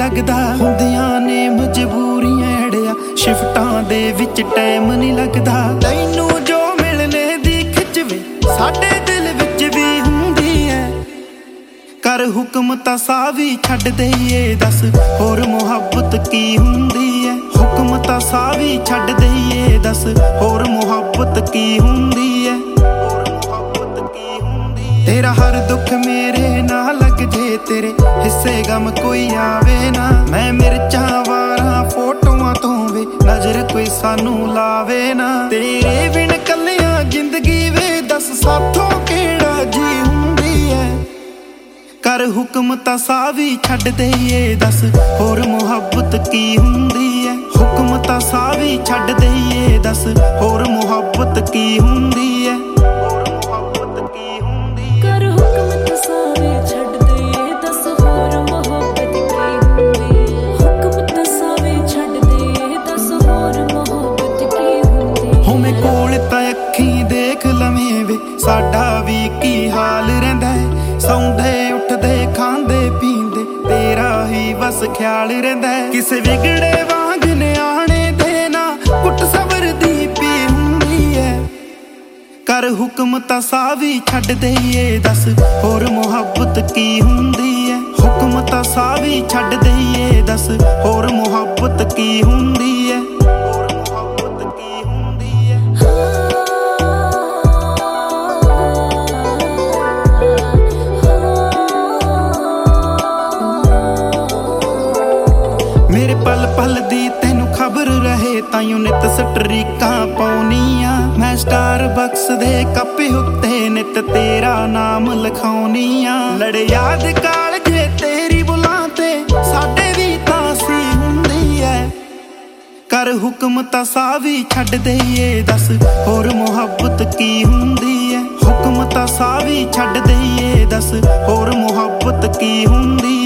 लगदा। हुंदियां ने मजबूरियां अड़िया शिफ्टां दे विच टाइम नहीं लगदा। तैनू जो मिलने दी खिच वे साडे दिल विच भी हुंदी है। कर हुक्म तां साह भी छड्ड दईए दस होर मुहब्बत की हुंदी है। हुक्म तां साह भी छड्ड दईए दस होर मुहब्बत की हुंदी है। तेरा हर दुख मेरे ना लग जे तेरे हिस्से गम कोई आवे ना। मैं मिर्चां वारां फोटोआं तो वे नजर कोई सानू लावे ना। तेरे बिन कल्लियां जिंदगी वे दस साथों केड़ा जी हुंदी है। कर हुक्म तां साह भी छड्ड दईए दस होर मुहब्बत की हुंदी है। हुक्म तां साह भी छड्ड दईए दस होर मुहब्बत की हुंदी है। साडा भी की हाल रहिंदा है। सौंदे उठदे खांदे पींदे तेरा ही बस ख्याल रहिंदा है। किसे विगड़े वांग न्याणे दे ना कुट सबर दी पी हुंदी है। कर हुक्म तां साह भी छड्ड दईए दस होर मुहब्बत की हुंदी है। हुक्म तां साह भी छड्ड दईए दस होर मुहब्बत की हुंदी है। मेरे पल पल दी तैनू खबर रहे ताइयों नित स्ट्रीकां पाउनियां। मैं स्टारबक्स दे कप उत्ते नित तेरा नाम लिखाउनियां। लड़े याद काल जे तेरी बुलां ते साडे भी तासी हुंदी है। कर हुक्म तां साह भी छड्ड दईए दस होर मुहब्बत की हुंदी है। हुक्म तां साह भी छड्ड दईए दस होर मुहब्बत की हुंदी है।